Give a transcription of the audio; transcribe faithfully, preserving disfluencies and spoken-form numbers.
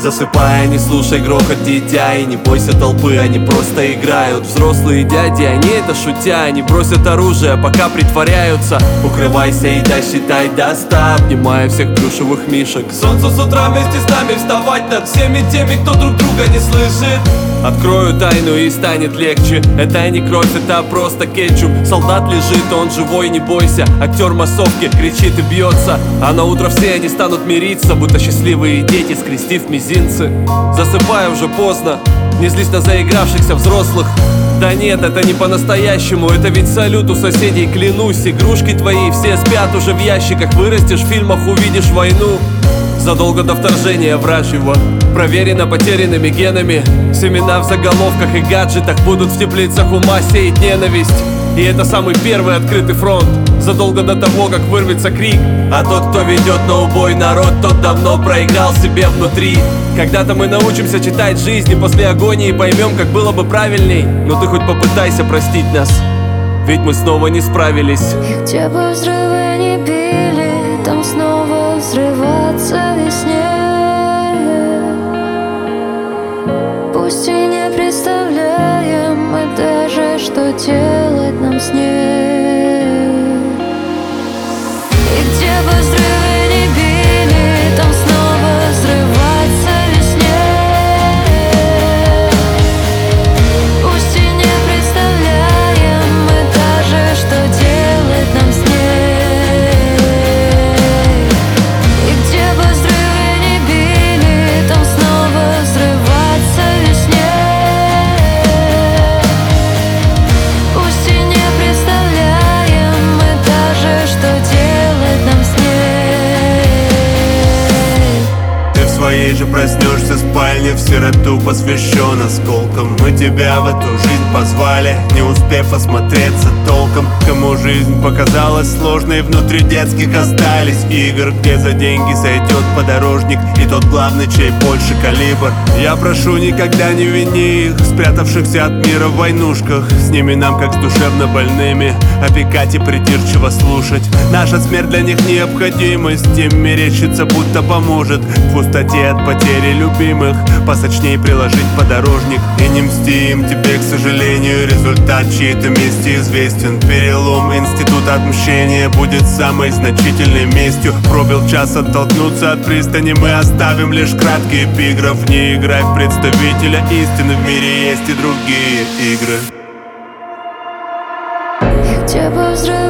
Засыпая, не слушай грохот, дитя, и не бойся толпы, они просто играют. Взрослые дяди, они это шутя, они бросят оружие, пока притворяются. Укрывайся и досчитай до ста, обнимая всех плюшевых мишек. Солнцу с утра вместе с нами вставать над всеми теми, кто друг друга не слышит. Открою тайну и станет легче. Это не кровь, это просто кетчуп. Солдат лежит, он живой, не бойся. Актер массовки кричит и бьется, а на утро все они станут мириться, будто счастливые дети, скрестив мизинцы. Засыпай, уже поздно, не злись на заигравшихся взрослых. Да нет, это не по-настоящему, это ведь салют у соседей, клянусь. Игрушки твои все спят уже в ящиках. Вырастешь в фильмах, увидишь войну. Задолго до вторжения вражьего проверено потерянными генами. Семена в заголовках и гаджетах будут в теплицах ума сеять ненависть. И это самый первый открытый фронт, задолго до того, как вырвется крик. А тот, кто ведет на убой народ, тот давно проиграл себе внутри. Когда-то мы научимся читать жизнь, и после агонии поймем, как было бы правильней. Но ты хоть попытайся простить нас, ведь мы снова не справились. И где бы взрывы не били, там снова взрываться весне. Пусть и не представляем мы даже, что делать нам с ней. И где бы взрывы не били, там снова взрываться весне. Пусть и не представляем мы даже, что делать нам с ней. И где бы взрывы не били, там снова взрываться весне. Пусть и не представляем мы даже, что делать нам с ней. Ты в своей же проснешься спальне, в сироту посвящен осколкам. Мы тебя в эту жизнь позвали, не успев осмотреться толком. Кому жизнь показалась сложной, внутри детских остались игр, где за деньги сойдет подорожник и тот главный, чей больше калибр. Я прошу, никогда не вини их, спрятавшихся от мира в войнушках. С ними нам, как с душевно больными, опекать и придирчиво слушать. Наша смерть для них необходимость, им мерещится, будто поможет. В пустоте от потери любимых посочней приложить подорожник. И не мстим тебе, к сожалению, результат чьей-то мести известен. Перелом института отмщения будет самой значительной местью. Пробил час оттолкнуться от пристани, мы оставим лишь краткий эпиграф. Не играй в представителя истины, в мире есть и другие игры. И где бы взрывы